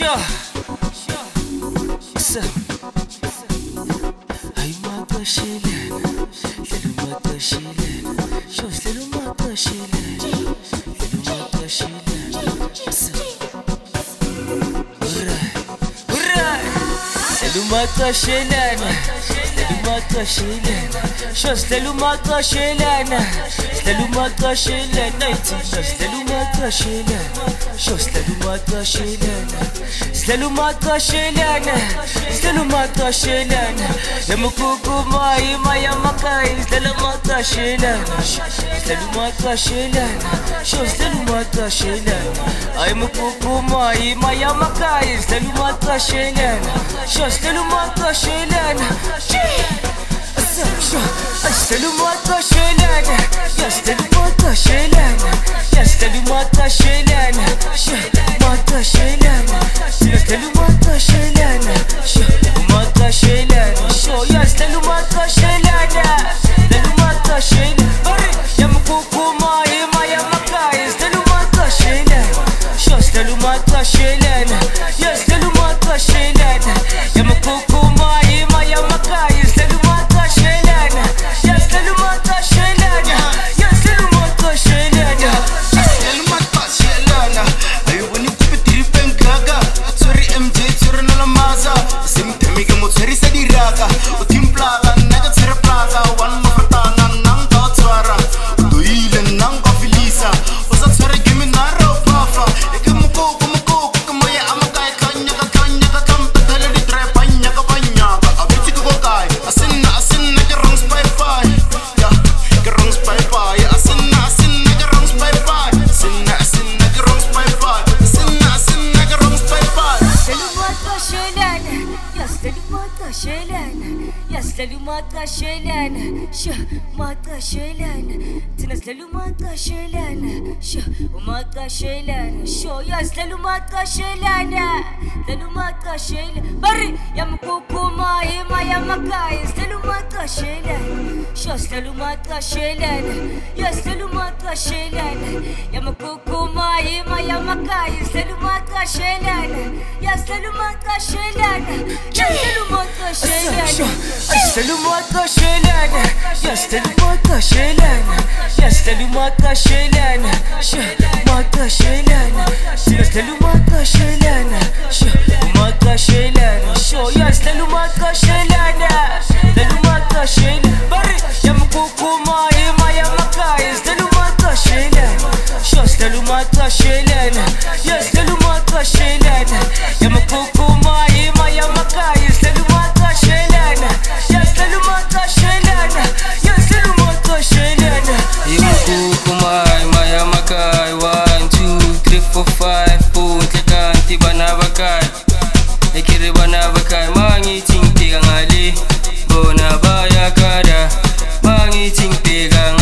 Sure. Listen. Ay mata shilen, little mata shilen. Sure, little mata shilen, little mata shilen. Listen. Alright. Little mata shilen, little mata shilen. Sure, little mata shilen, little mata shilen. 19, little mata shilen. Sure, little mata shilen. Selalu mata shelana, selalu mata shelana. Yamukuku mai maya makai, selalu mata shelana, selalu mata shelana. Sho selalu mata shelana. Ay mukuku mai maya makai, selalu mata shelana, sho selalu mata shelana. Selalu mata shelana, ya selalu mata shelana, ya selalu mata shelana, mata shelana. Selalu mata shelana, mata shelana. Ya selalu mata shelana, selalu mata shelana. Ya mukuku mai maya makai, selalu mata shelana, selalu mata shelana. Ya selalu mata shelana, ya mukuku mai maya makai, selalu mata shelana. Ya selalu mata shelana, ya selalu mata shelana. Selalu mata shelana. Ayo wani kupitiri pengaga. Sorry MJ, sorry nala maza. Simtemi ke mo sorry sa diraga. Utim plaga, naga tsira plaga. Wan mafartana nang kawatswara. Duilan nang kafilisa. Usa tsara gimi nara upafa. Eke muko kumaya amakai kanya ka kampatala di tre panya ka. Abiti ko kai. Asin ke rong spy pie. Ya, ke rong spy pie. Asin ke rong spy pie. Asin ke rong spy pie. Asin ke rong spy pie. Selalu mata shelana, ya selalu mata shelana, ya selalu mata shelana, mata shelana. Tina selalu mata shelana, mata shelana. Ya selalu mata shelana, selalu mata shelana. Bari ya mukuku mai maya makai, selalu mata shelana, selalu mata shelana. Ya selalu mata shelana, ya mukuku mai maya makai, selalu mata shelana. Ya selalu mata shelana, ya selalu mata shelana. Selalu mata shelana, ya selalu mata shelana, ya selalu mata shelana, mata shelana. Selalu mata shelana, mata shelana. Ya selalu mata shelana, selalu mata shelana. Bari ya mukuku mai maya makai, selalu mata shelana, selalu mata shelana. Ya selalu mata shelana, ya mukuku mai maya makai, selalu mata shelana. Ya selalu mata shelana, ya selalu mata shelana. Mukuku mai maya makai. 1, 2, 3, 4, 5. Putlekan tiba na bakai. Ekiri bana bakai. Mangi ting tigang ali. Bona baya kada. Mangi ting tigang